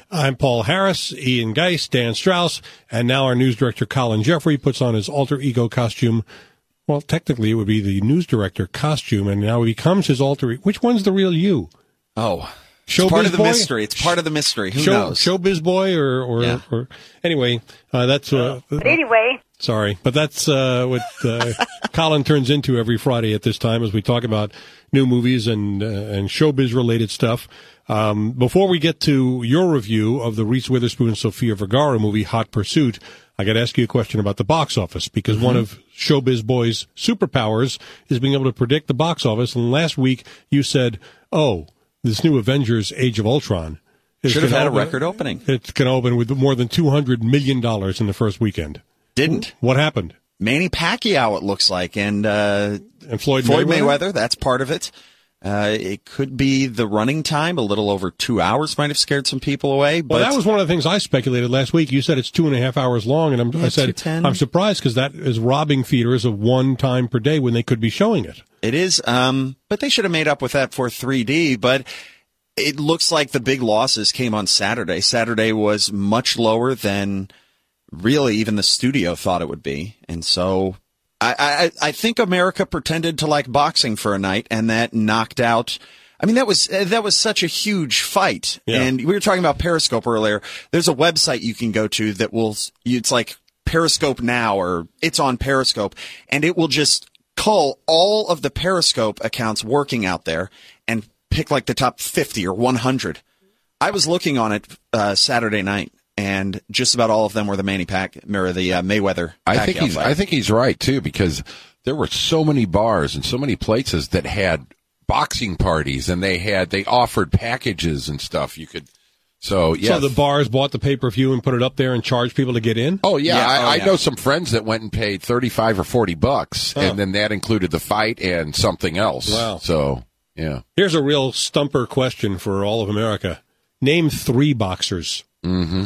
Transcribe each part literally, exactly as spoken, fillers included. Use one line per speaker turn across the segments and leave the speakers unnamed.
I'm Paul Harris, Ian Geist, Dan Strauss, and now our news director Colin Jeffrey puts on his alter ego costume. Well, technically it would be the news director costume, and now he becomes his alter ego. Which one's the real you?
Oh,
Showbiz
it's part of the
boy?
mystery. It's part of the mystery. Who
Show,
knows?
Showbiz boy or, or,
Yeah.
or anyway, uh, that's, uh,
But anyway,
sorry, but that's, uh, what, uh, Colin turns into every Friday at this time as we talk about new movies and, uh, and showbiz related stuff. Um, before we get to your review of the Reese Witherspoon and Sofia Vergara movie, Hot Pursuit, I got to ask you a question about the box office because mm-hmm. one of Showbiz Boy's superpowers is being able to predict the box office. And last week you said, oh, this new Avengers Age of Ultron
should have had
open,
a record opening.
It's going to open with more than two hundred million dollars in the first weekend.
Didn't.
What happened?
Manny Pacquiao, it looks like, and, uh,
and Floyd,
Floyd
Mayweather?
Mayweather, that's part of it. Uh, it could be the running time, a little over two hours might have scared some people away. But
well, that was one of the things I speculated last week. You said it's two and a half hours long, and I'm,
yeah,
I said,
two ten
I'm surprised because that is robbing theaters of one time per day when they could be showing it.
It is, um, but they should have made up with that for three D, but it looks like the big losses came on Saturday. Saturday was much lower than really even the studio thought it would be, and so I, I, I think America pretended to like boxing for a night, and that knocked out. I mean, that was that was such a huge fight.
Yeah.
And we were talking about Periscope earlier. There's a website you can go to that will. It's like Periscope Now, or it's on Periscope, and it will just cull all of the Periscope accounts working out there and pick like the top fifty or one hundred. I was looking on it uh, Saturday night. And just about all of them were the Manny Pac, or the uh, Mayweather.
I think he's.
fight.
I think he's right too, because there were so many bars and so many places that had boxing parties, and they had they offered packages and stuff. You could. So yeah.
So the bars bought the pay per view and put it up there and charged people to get in.
Oh yeah,
yeah
I,
oh,
I
yeah.
know some friends that went and paid thirty five or forty bucks,
Oh.
and then that included the fight and something else.
Wow.
So yeah.
Here's a real stumper question for all of America: name three boxers.
Mm-hmm.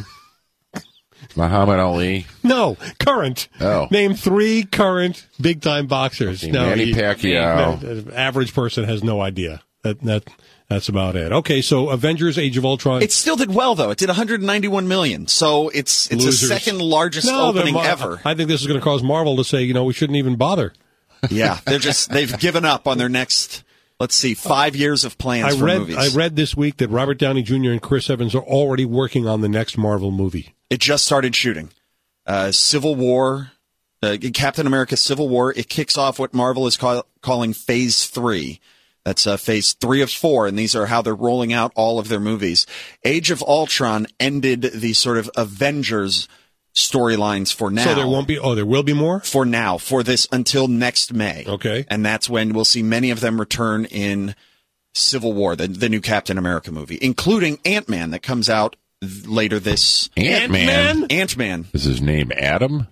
Muhammad Ali.
No, current.
Oh.
Name three current big-time boxers.
Okay,
no,
Manny
you-
Pacquiao.
no, the average person has no idea. That that that's about it. Okay, so Avengers: Age of Ultron.
It still did well though. It did one hundred ninety-one million. So it's it's
Losers.
the second largest
no,
opening
Mar-
ever.
I think this is going to cause Marvel to say, you know, we shouldn't even bother.
Yeah, they're just they've given up on their next. Let's see, five years of plans
I
for
read
movies.
I read this week that Robert Downey Junior and Chris Evans are already working on the next Marvel movie.
It just started shooting. Uh, Civil War, uh, Captain America: Civil War. It kicks off what Marvel is call, calling Phase Three. That's uh, Phase Three of four, and these are how they're rolling out all of their movies. Age of Ultron ended the sort of Avengers storylines for now.
So there won't be. Oh, there will be more
for now for this until next May.
Okay,
and that's when we'll see many of them return in Civil War, the the new Captain America movie, including Ant-Man that comes out later this
Ant-Man?
Ant-Man.
Is his name Adam?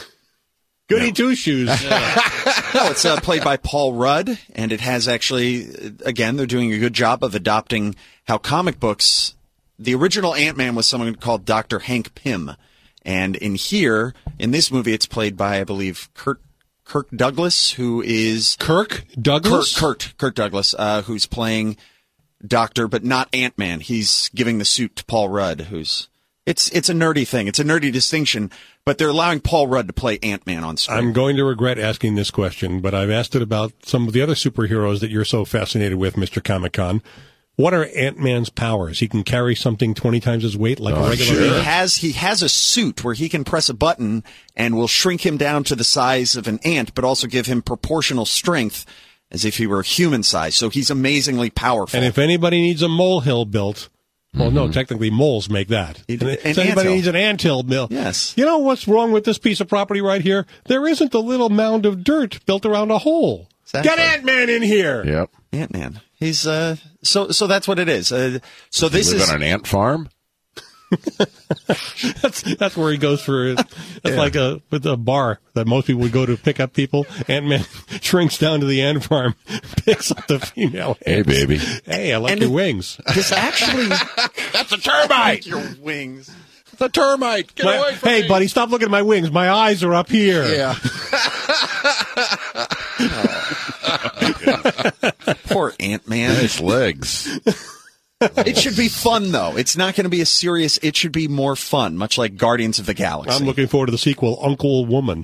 Goody
No.
two shoes.
No, it's uh, played by Paul Rudd, and it has actually, again, they're doing a good job of adopting how comic books. The original Ant-Man was someone called Doctor Hank Pym, and in here, in this movie, it's played by, I believe, Kurt Kirk Douglas, who is
Kirk Douglas.
Kurt Kurt, Kurt Douglas, uh, who's playing Doctor, but not Ant-Man. He's giving the suit to Paul Rudd, who's it's it's a nerdy thing. It's a nerdy distinction, but they're allowing Paul Rudd to play Ant-Man on screen.
I'm going to regret asking this question, but I've asked it about some of the other superheroes that you're so fascinated with, Mister Comic-Con. What are Ant-Man's powers? He can carry something twenty times his weight, like
Oh,
a regular
sure.
man?
He has he has a suit where he can press a button and will shrink him down to the size of an ant, but also give him proportional strength as if he were human size. So he's amazingly powerful.
And if anybody needs a molehill built, well,
Mm-hmm.
no, technically moles make that.
It-
And
an
if anybody
anthill.
needs an anthill built,
Yes.
You know what's wrong with this piece of property right here? There isn't a little mound of dirt built around a hole.
Exactly.
Get Ant-Man in here.
Yep.
Ant-Man. He's uh so so that's what it is. Uh, so this
Live
is
on an ant farm?
That's that's where he goes for. That's
Yeah.
like a with a bar that most people would go to pick up people. Ant-Man shrinks down to the ant farm, picks up the female.
Hey,
ants.
baby.
Hey, I like
And
your
it-
wings.
this actually
That's a termite!
your wings.
It's a termite! Get
My-
away from
hey,
me!
buddy, stop looking at my wings. My eyes are up here.
Yeah.
Poor Ant-Man.
Nice legs.
It should be fun, though. It's not going to be a serious. It should be more fun, much like Guardians of the Galaxy.
I'm looking forward to the sequel, Uncle Woman.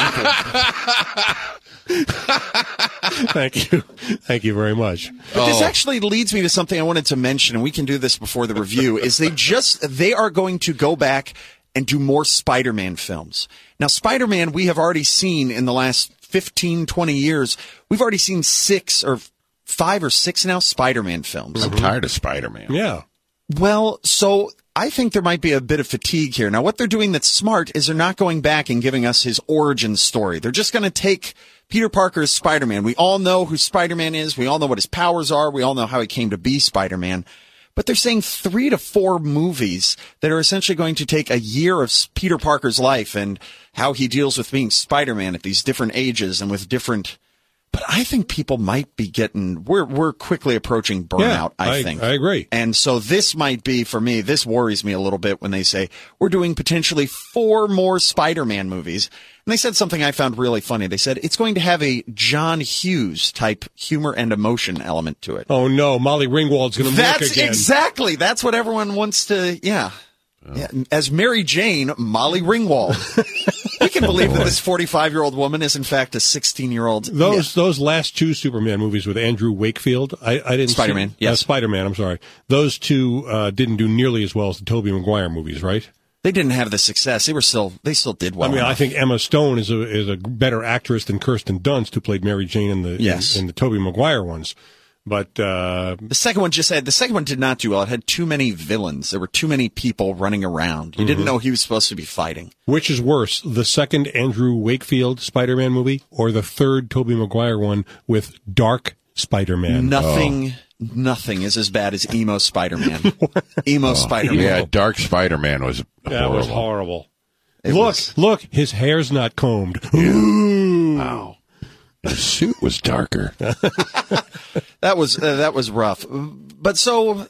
Thank you. Thank you very much.
But this
Oh.
actually leads me to something I wanted to mention, and we can do this before the review, is they just, they are going to go back and do more Spider-Man films. Now, Spider-Man, we have already seen in the last fifteen, twenty years, we've already seen six or five or six now Spider-Man films.
I'm tired of Spider-Man.
Yeah.
Well, so I think there might be a bit of fatigue here. Now, what they're doing that's smart is they're not going back and giving us his origin story. They're just going to take Peter Parker's Spider-Man. We all know who Spider-Man is. We all know what his powers are. We all know how he came to be Spider-Man. But they're saying three to four movies that are essentially going to take a year of Peter Parker's life and how he deals with being Spider-Man at these different ages and with different... But I think people might be getting, we're, we're quickly approaching burnout,
Yeah,
I,
I-
think.
I agree.
And so this might be, for me, this worries me a little bit when they say, we're doing potentially four more Spider-Man movies. And they said something I found really funny. They said, it's going to have a John Hughes type humor and emotion element to it.
Oh, no. Molly Ringwald's going to work
That's
again.
exactly, that's what everyone wants to, yeah. Yeah, as Mary Jane, Molly Ringwald. We can believe that this forty-five-year-old woman is, in fact, a sixteen-year-old.
Those those last two Superman movies with Andrew Wakefield, I, I didn't
Spider-Man,
see,
yes.
uh, Spider-Man, I'm sorry. Those two uh, didn't do nearly as well as the Tobey Maguire movies, right?
They didn't have the success. They were still, they still did well.
I mean,
enough.
I think Emma Stone is a is a better actress than Kirsten Dunst, who played Mary Jane in the
Yes.
in, in the Tobey Maguire ones. But uh,
The second one just had, the second one did not do well. It had too many villains. There were too many people running around. You didn't know he was supposed to be fighting.
which is worse, the second Andrew Wakefield Spider-Man movie or the third Tobey Maguire one with Dark Spider-Man?
Nothing, nothing is as bad as emo Spider-Man. Emo Spider-Man.
Yeah, Dark Spider-Man was
That
horrible.
was horrible.
It
look,
was-
look, his hair's not combed. Ooh.
Wow. The suit was darker.
That was uh, that was rough. But so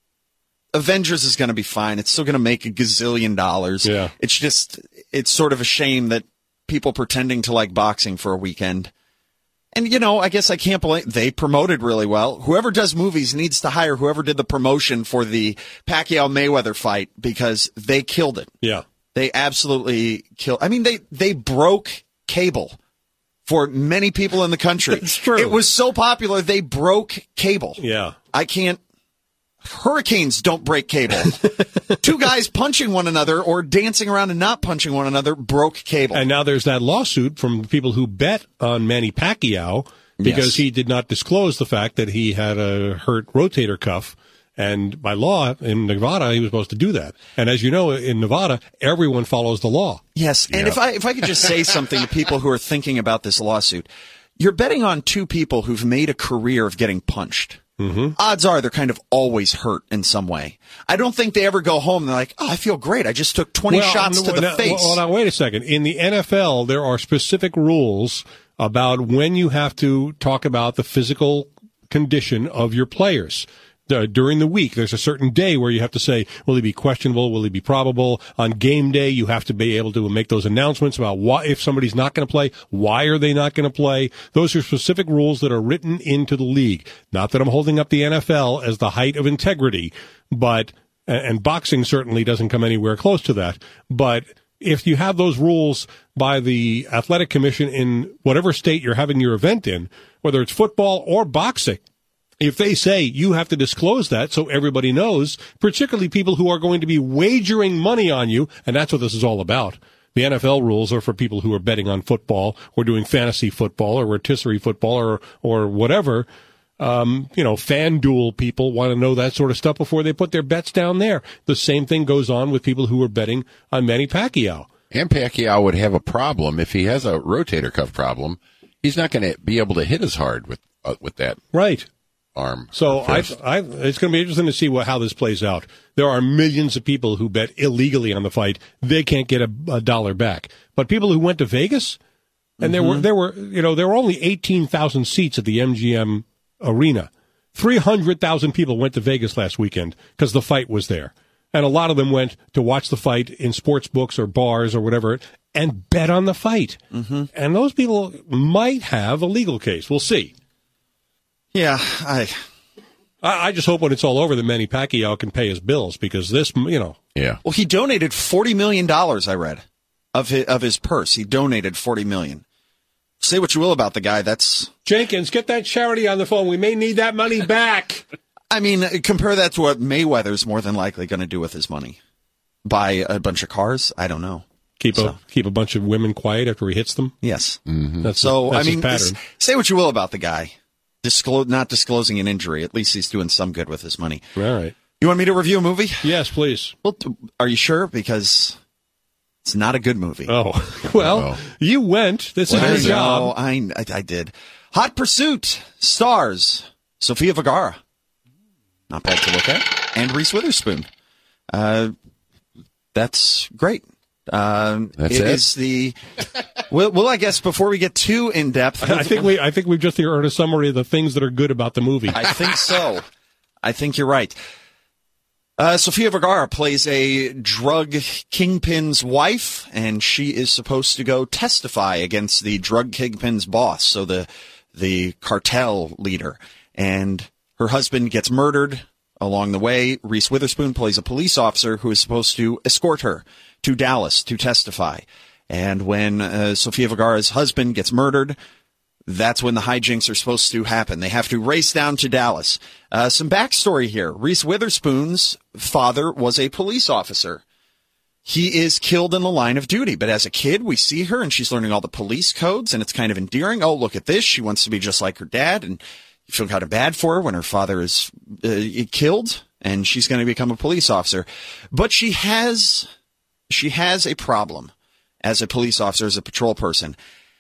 Avengers is going to be fine. It's still going to make a gazillion dollars.
Yeah.
It's just it's sort of a shame that people pretending to like boxing for a weekend. And you know, I guess I can't blame. They promoted really well. Whoever does movies needs to hire whoever did the promotion for the Pacquiao Mayweather fight because they killed it.
Yeah.
They absolutely killed. I mean, they they broke cable for many people in the country.
It's true.
It was so popular they broke cable.
Yeah.
I can't. Hurricanes don't break cable. Two guys punching one another or dancing around and not punching one another broke cable.
And now there's that lawsuit from people who bet on Manny Pacquiao because
Yes.
he did not disclose the fact that he had a hurt rotator cuff. And by law, in Nevada, he was supposed to do that. And as you know, in Nevada, everyone follows the law.
Yes, and
Yeah.
if I if I could just say something to people who are thinking about this lawsuit, you're betting on two people who've made a career of getting punched. Mm-hmm. Odds are they're kind of always hurt in some way. I don't think they ever go home and they're like, oh, I feel great. I just took twenty
Well,
shots to the
now,
face.
Well, now, wait a second. In the N F L, there are specific rules about when you have to talk about the physical condition of your players. The, during the week, there's a certain day where you have to say, will he be questionable? Will he be probable? On game day, you have to be able to make those announcements about why, if somebody's not going to play, why are they not going to play? Those are specific rules that are written into the league. Not that I'm holding up the N F L as the height of integrity, but, and boxing certainly doesn't come anywhere close to that, but if you have those rules by the athletic commission in whatever state you're having your event in, whether it's football or boxing, if they say you have to disclose that so everybody knows, particularly people who are going to be wagering money on you, and that's what this is all about. The N F L rules are for people who are betting on football or doing fantasy football or rotisserie football or, or whatever. Um, you know, FanDuel people want to know that sort of stuff before they put their bets down there. The same thing goes on with people who are betting on Manny Pacquiao.
And Pacquiao would have a problem if he has a rotator cuff problem. He's not going to be able to hit as hard with uh, with that
Right.
arm.
So
or
I,
fist.
I, it's going to be interesting to see what, how this plays out. There are millions of people who bet illegally on the fight. They can't get a, a dollar back. But people who went to Vegas, and there were, there were, you know, there were only eighteen thousand seats at the M G M Arena. three hundred thousand people went to Vegas last weekend because the fight was there. And a lot of them went to watch the fight in sports books or bars or whatever and bet on the fight. Mm-hmm. And those people might have a legal case. We'll see.
Yeah, I
I, I just hope when it's all over that Manny Pacquiao can pay his bills, because this, you know.
Yeah.
Well, he donated forty million dollars, I read, of his, of his purse. He donated forty million dollars. Say what you will about the guy, that's...
Jenkins, get that charity on the phone. We may need that money back.
I mean, compare that to what Mayweather's more than likely going to do with his money. Buy a bunch of cars? I don't know.
Keep
so.
a keep a bunch of women quiet after he hits them?
Yes.
Mm-hmm.
That's
so,
that's
I mean,
his pattern.
say what you will about the guy. Disclose, not disclosing an injury. At least he's doing some good with his money.
All right.
You want me to review a movie?
Yes, please.
Well, are you sure? Because it's not a good movie.
Oh, well,
Uh-oh.
you went. This
Well,
is your
no,
job.
I, I, I did. Hot Pursuit stars Sofia Vergara. Not bad to look at. And Reese Witherspoon. Uh, that's great. Uh,
That's
it
it?
is the, well, well, I guess before we get too in depth,
I think we I think we've just heard a summary of the things that are good about the movie.
I think so. I think you're right. Uh, Sofia Vergara plays a drug kingpin's wife, and she is supposed to go testify against the drug kingpin's boss, so the the cartel leader. And her husband gets murdered along the way. Reese Witherspoon plays a police officer who is supposed to escort her to Dallas to testify. And when uh, Sofia Vergara's husband gets murdered, that's when the hijinks are supposed to happen. They have to race down to Dallas. Uh, some backstory here. Reese Witherspoon's father was a police officer. He is killed in the line of duty, but as a kid, we see her and she's learning all the police codes, and it's kind of endearing. Oh, look at this. She wants to be just like her dad, and you feel kind of bad for her when her father is uh, killed, and she's going to become a police officer. But she has, she has a problem as a police officer, as a patrol person.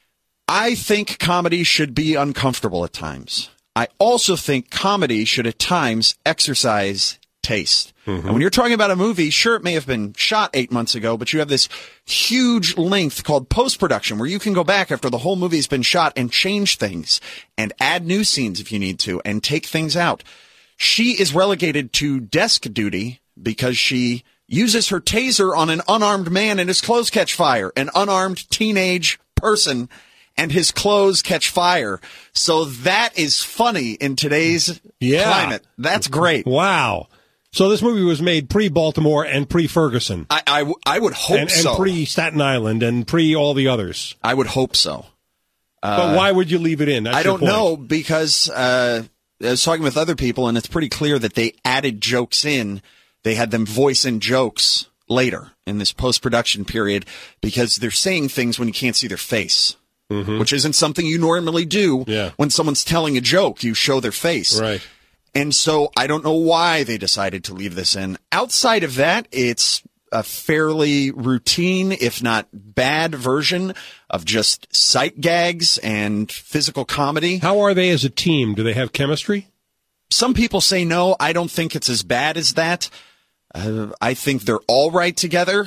I think comedy should be uncomfortable at times. I also think comedy should at times exercise taste. Mm-hmm. And when you're talking about a movie, sure, it may have been shot eight months ago, but you have this huge length called post-production where you can go back after the whole movie's been shot and change things and add new scenes if you need to and take things out. She is relegated to desk duty because she uses her taser on an unarmed man and his clothes catch fire, an unarmed teenage person, and his clothes catch fire. So that is funny in today's
yeah.
climate. That's great.
Wow. So this movie was made pre-Baltimore and pre-Ferguson.
I, I, w- I would hope
and,
so.
And pre-Staten Island and pre-all the others.
I would hope so.
Uh, but why would you leave it in? That's
I don't
your point.
know, because uh, I was talking with other people, and it's pretty clear that they added jokes in. They had them voice in jokes later in this post-production period because they're saying things when you can't see their face. Mm-hmm. Which isn't something you normally do
yeah.
when someone's telling a joke. You show their face.
Right.
And so I don't know why they decided to leave this in. Outside of that, it's a fairly routine, if not bad, version of just sight gags and physical comedy.
How are they as a team? Do they have chemistry?
Some people say no. I don't think it's as bad as that. Uh, I think they're all right together.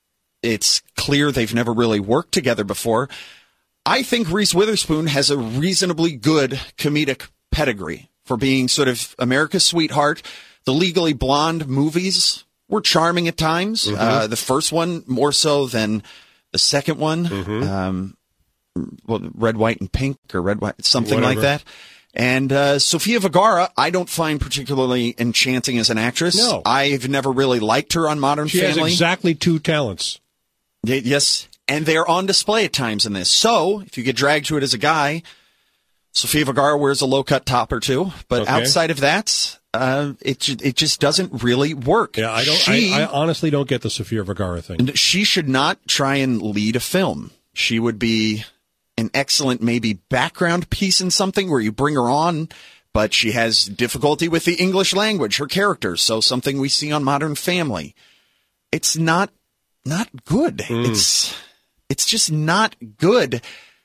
It's clear they've never really worked together before. I think Reese Witherspoon has a reasonably good comedic pedigree for being sort of America's sweetheart. The Legally Blonde movies were charming at times. Mm-hmm. Uh, the first one more so than the second one. Mm-hmm. Um, well, Red, White, and Pink or Red, White, something
Whatever.
like that. And uh, Sofia Vergara, I don't find particularly enchanting as an actress.
No.
I've never really liked her on Modern
she
Family.
She has exactly two talents.
Y- yes. And they're on display at times in this. So, if you get dragged to it as a guy, Sofia Vergara wears a low-cut top or two. But
okay.
outside of that, uh, it it just doesn't really work.
Yeah, I don't.
She,
I, I honestly don't get the Sofia Vergara thing.
She should not try and lead a film. She would be an excellent maybe background piece in something where you bring her on, but she has difficulty with the English language, her character. So something we see on Modern Family. It's not not good. Mm. It's... It's just not good,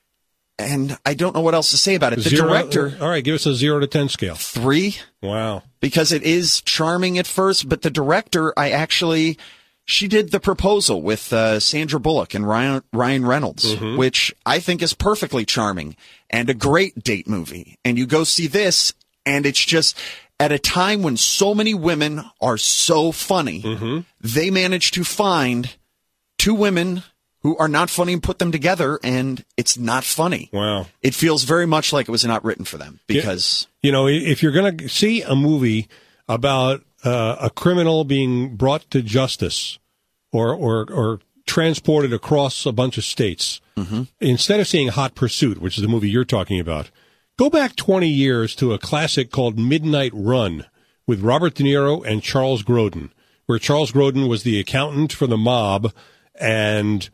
and I don't know what else to say about it. The
zero,
director...
All right, give us a zero to ten scale.
Three.
Wow.
Because it is charming at first, but the director, I actually... She did The Proposal with uh, Sandra Bullock and Ryan, Ryan Reynolds, mm-hmm. which I think is perfectly charming and a great date movie. And you go see this, and it's just... At a time when so many women are so funny, mm-hmm. they managed to find two women... who are not funny and put them together, and it's not funny.
Wow.
It feels very much like it was not written for them because...
You know, if you're going to see a movie about uh, a criminal being brought to justice or, or, or transported across a bunch of states, mm-hmm. instead of seeing Hot Pursuit, which is the movie you're talking about, go back twenty years to a classic called Midnight Run with Robert De Niro and Charles Grodin, where Charles Grodin was the accountant for the mob and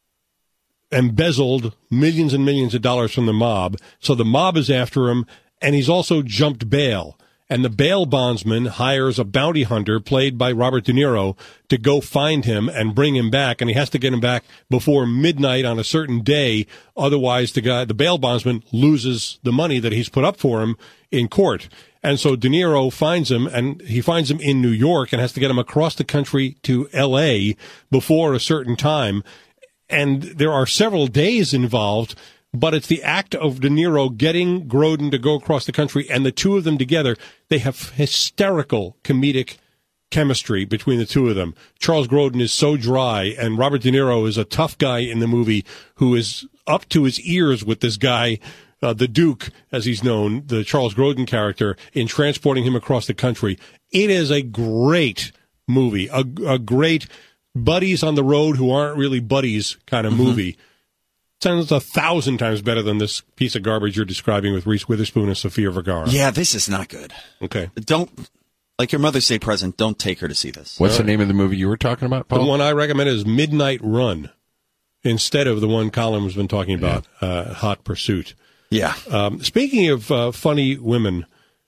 embezzled millions and millions of dollars from the mob. So the mob is after him, and he's also jumped bail. And the bail bondsman hires a bounty hunter, played by Robert De Niro, to go find him and bring him back. And he has to get him back before midnight on a certain day. Otherwise, the guy, the bail bondsman, loses the money that he's put up for him in court. And so De Niro finds him, and he finds him in New York and has to get him across the country to L A before a certain time. And there are several days involved, but it's the act of De Niro getting Grodin to go across the country, and the two of them together, they have hysterical comedic chemistry between the two of them. Charles Grodin is so dry, and Robert De Niro is a tough guy in the movie who is up to his ears with this guy, uh, the Duke, as he's known, the Charles Grodin character, in transporting him across the country. It is a great movie, a, a great buddies on the road who aren't really buddies kind of mm-hmm. movie. Sounds a thousand times better than this piece of garbage you're describing with Reese Witherspoon and Sofia Vergara.
Yeah, this is not good.
Okay.
Don't, like your Mother's Day present, don't take her to see this.
What's the name of the movie you were talking about, Paul?
The one I recommend is Midnight Run, instead of the one Colin has been talking about, yeah. uh, Hot Pursuit.
Yeah.
Um, speaking of uh, funny women,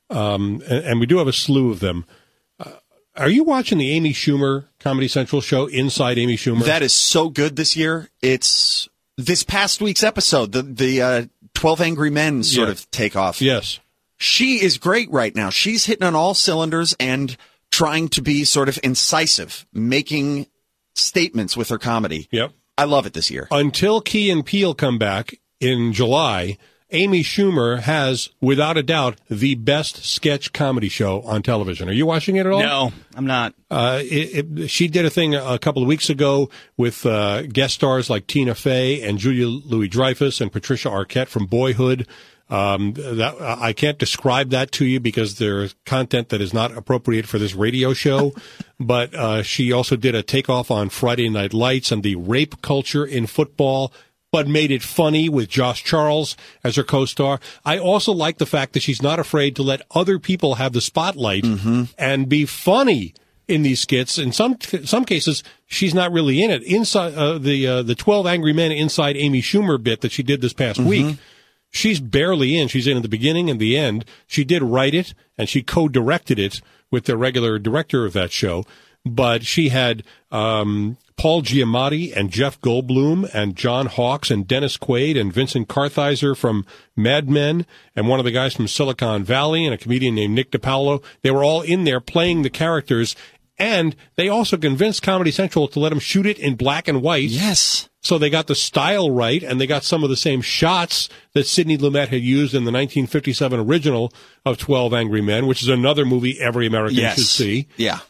um, and, and we do have a slew of them, uh, are you watching the Amy Schumer Comedy Central show, Inside Amy Schumer?
That is so good this year. It's this past week's episode, the the uh, twelve Angry Men sort
yeah.
of take off.
Yes.
She is great right now. She's hitting on all cylinders and trying to be sort of incisive, making statements with her comedy.
Yep.
I love it this year.
Until Key and Peele come back in July, Amy Schumer has, without a doubt, the best sketch comedy show on television. Are you watching it at all?
No, I'm not.
Uh, it, it, she did a thing a couple of weeks ago with uh, guest stars like Tina Fey and Julia Louis-Dreyfus and Patricia Arquette from Boyhood. Um, that, I can't describe that to you because there's content that is not appropriate for this radio show. But uh, she also did a takeoff on Friday Night Lights and the rape culture in football, but made it funny with Josh Charles as her co-star. I also like the fact that she's not afraid to let other people have the spotlight mm-hmm. and be funny in these skits. In some some cases, she's not really in it. Inside uh, the uh, the twelve Angry Men Inside Amy Schumer bit that she did this past mm-hmm. week, she's barely in. She's in at the beginning and the end. She did write it, and she co-directed it with the regular director of that show. But she had um, Paul Giamatti and Jeff Goldblum and John Hawkes and Dennis Quaid and Vincent Kartheiser from Mad Men and one of the guys from Silicon Valley and a comedian named Nick DiPaolo. They were all in there playing the characters, and they also convinced Comedy Central to let them shoot it in black and white.
Yes.
So they got the style right, and they got some of the same shots that Sidney Lumet had used in the nineteen fifty-seven original of twelve Angry Men, which is another movie every American
yes.
should see.
Yeah.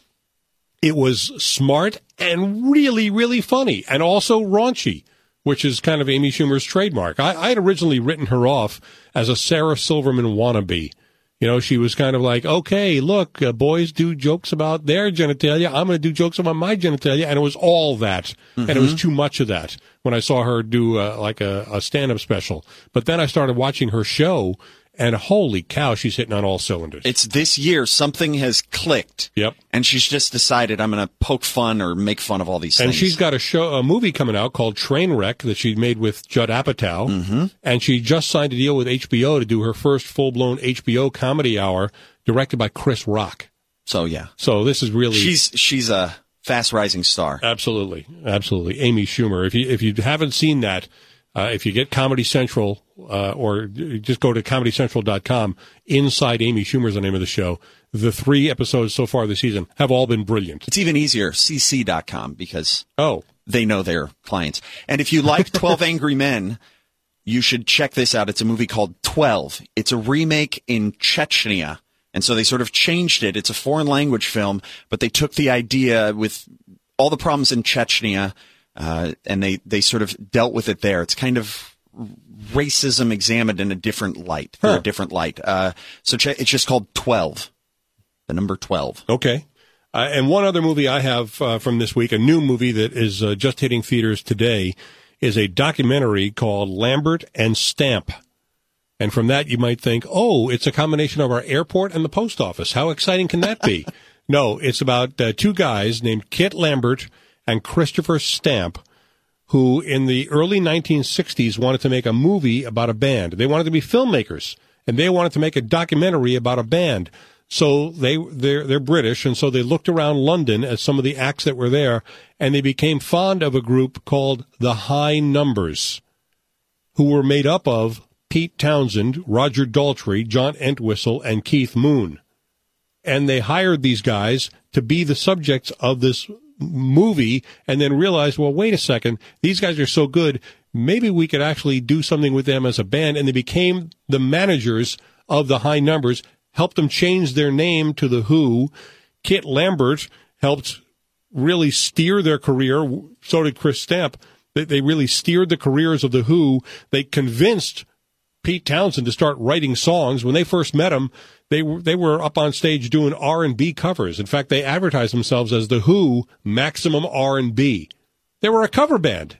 It was smart and really, really funny, and also raunchy, which is kind of Amy Schumer's trademark. I, I had originally written her off as a Sarah Silverman wannabe. You know, she was kind of like, okay, look, uh, boys do jokes about their genitalia. I'm going to do jokes about my genitalia. And it was all that. Mm-hmm. And it was too much of that when I saw her do uh, like a, a stand-up special. But then I started watching her show, and holy cow, she's hitting on all cylinders.
It's this year. Something has clicked.
Yep.
And she's just decided I'm going to poke fun or make fun of all these
and
things.
And she's got a show, a movie coming out called Trainwreck that she made with Judd Apatow. Mm-hmm. And she just signed a deal with H B O to do her first full-blown H B O comedy hour directed by Chris Rock.
So, yeah.
So this is really...
She's she's a fast-rising star.
Absolutely. Absolutely. Amy Schumer. If you, if you haven't seen that... Uh, if you get Comedy Central, uh, or just go to comedy central dot com, Inside Amy Schumer is the name of the show. The three episodes so far this season have all been brilliant.
It's even easier, c c dot com, because
oh,
they know their clients. And if you like twelve Angry Men, you should check this out. It's a movie called twelve. It's a remake in Chechnya. And so they sort of changed it. It's a foreign language film, but they took the idea with all the problems in Chechnya, uh, and they, they sort of dealt with it there. It's kind of racism examined in a different light, huh. a different light. Uh, so ch- it's just called twelve, the number twelve.
Okay. Uh, and one other movie I have uh, from this week, a new movie that is uh, just hitting theaters today, is a documentary called Lambert and Stamp. And from that, you might think, oh, it's a combination of our airport and the post office. How exciting can that be? No, it's about uh, two guys named Kit Lambert and Christopher Stamp, who in the early nineteen sixties wanted to make a movie about a band. They wanted to be filmmakers, and they wanted to make a documentary about a band. So they, they're, they're British, and so they looked around London at some of the acts that were there, and they became fond of a group called the High Numbers, who were made up of Pete Townsend, Roger Daltrey, John Entwistle, and Keith Moon. And they hired these guys to be the subjects of this movie, and then realized, well, wait a second, these guys are so good, maybe we could actually do something with them as a band, and they became the managers of the High Numbers, helped them change their name to The Who. Kit Lambert helped really steer their career. So did Chris Stamp. They, they really steered the careers of The Who. They convinced Pete Townsend to start writing songs. When they first met him, they were, they were up on stage doing R and B covers. In fact, they advertised themselves as The Who Maximum R and B. They were a cover band.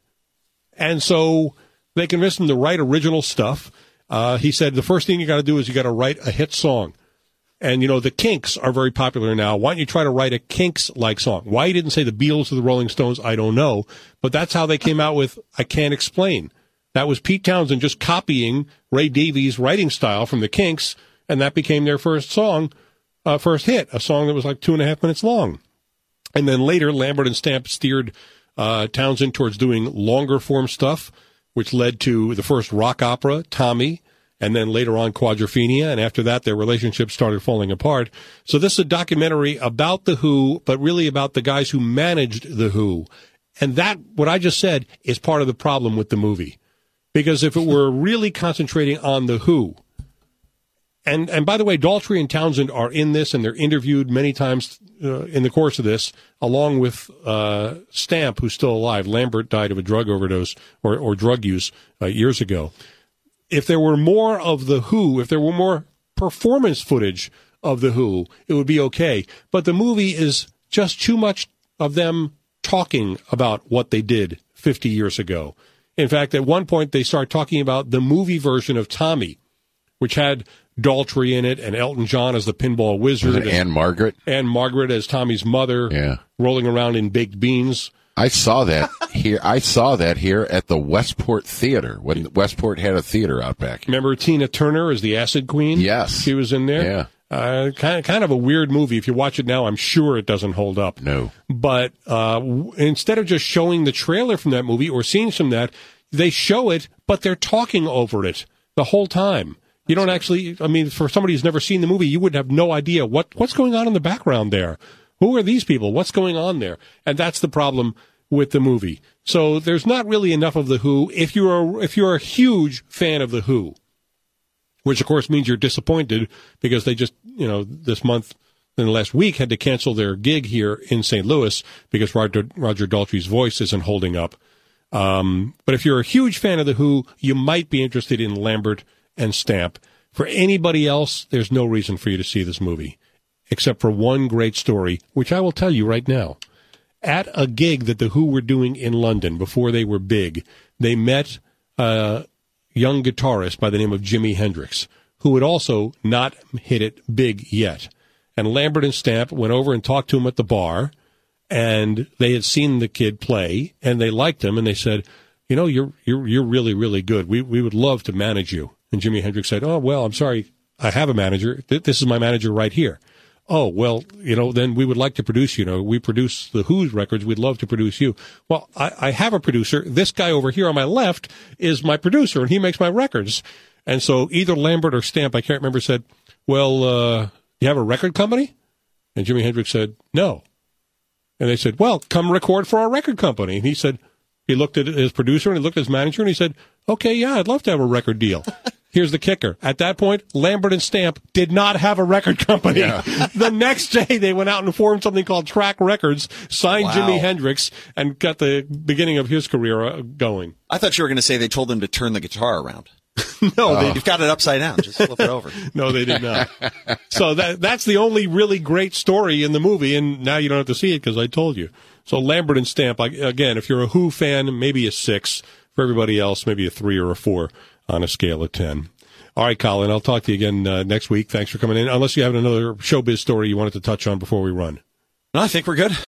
And so they convinced him to write original stuff. Uh, he said, the first thing you got to do is you got to write a hit song. And, you know, the Kinks are very popular now. Why don't you try to write a Kinks-like song? Why he didn't say the Beatles or the Rolling Stones, I don't know. But that's how they came out with I Can't Explain. That was Pete Townsend just copying Ray Davies' writing style from the Kinks, and that became their first song, uh, first hit, a song that was like two and a half minutes long. And then later, Lambert and Stamp steered uh, Townsend towards doing longer-form stuff, which led to the first rock opera, Tommy, and then later on Quadrophenia, and after that their relationship started falling apart. So this is a documentary about The Who, but really about the guys who managed The Who. And that, what I just said, is part of the problem with the movie. Because if it were really concentrating on The Who, and and by the way, Daltrey and Townsend are in this, and they're interviewed many times uh, in the course of this, along with uh, Stamp, who's still alive. Lambert died of a drug overdose or, or drug use uh, years ago. If there were more of The Who, if there were more performance footage of The Who, it would be okay. But the movie is just too much of them talking about what they did fifty years ago. In fact, at one point, they start talking about the movie version of Tommy, which had Daltrey in it and Elton John as the pinball wizard.
Was it Anne Margaret?
Anne Margaret as Tommy's mother,
yeah,
rolling around in baked beans.
I saw that here. I saw that here at the Westport Theater when Westport had a theater out back.
Remember Tina Turner as the Acid Queen?
Yes,
she was in there.
Yeah,
uh, kind of, kind of a weird movie. If you watch it now, I'm sure it doesn't hold up.
No,
but uh, w- instead of just showing the trailer from that movie or scenes from that, they show it, but they're talking over it the whole time. You don't actually. I mean, for somebody who's never seen the movie, you would have no idea what what's going on in the background there. Who are these people? What's going on there? And that's the problem with the movie. So there's not really enough of The Who. If you're a, if you're a huge fan of The Who, which of course means you're disappointed because they just, you know, this month, in the last week, had to cancel their gig here in Saint Louis because Roger, Roger Daltrey's voice isn't holding up. Um, but if you're a huge fan of The Who, you might be interested in Lambert and Stamp. For anybody else, there's no reason for you to see this movie, except for one great story, which I will tell you right now. At a gig that The Who were doing in London before they were big, they met a young guitarist by the name of Jimi Hendrix, who had also not hit it big yet. And Lambert and Stamp went over and talked to him at the bar, and they had seen the kid play, and they liked him, and they said, you know, you're you're you're really, really good. We we would love to manage you. And Jimi Hendrix said, oh, well, I'm sorry, I have a manager. This is my manager right here. Oh, well, you know, then we would like to produce you. You know, we produce the Who's records. We'd love to produce you. Well, I, I have a producer. This guy over here on my left is my producer, and he makes my records. And so either Lambert or Stamp, I can't remember, said, well, uh, you have a record company? And Jimi Hendrix said, no. And they said, well, come record for our record company. And he said, he looked at his producer and he looked at his manager and he said, okay, yeah, I'd love to have a record deal. Here's the kicker. At that point, Lambert and Stamp did not have a record company.
Yeah.
The next day, they went out and formed something called Track Records, signed
Wow.
Jimi Hendrix, and got the beginning of his career uh, going.
I thought you were going to say they told him to turn the guitar around.
No, they
You've got it upside down. Just flip it over.
No, they did not. So that that's the only really great story in the movie, and now you don't have to see it because I told you. So Lambert and Stamp, like, again, if you're a Who fan, maybe a six. For everybody else, maybe a three or a four on a scale of ten. All right, Colin, I'll talk to you again uh, next week. Thanks for coming in. Unless you have another showbiz story you wanted to touch on before we run.
No, I think we're good.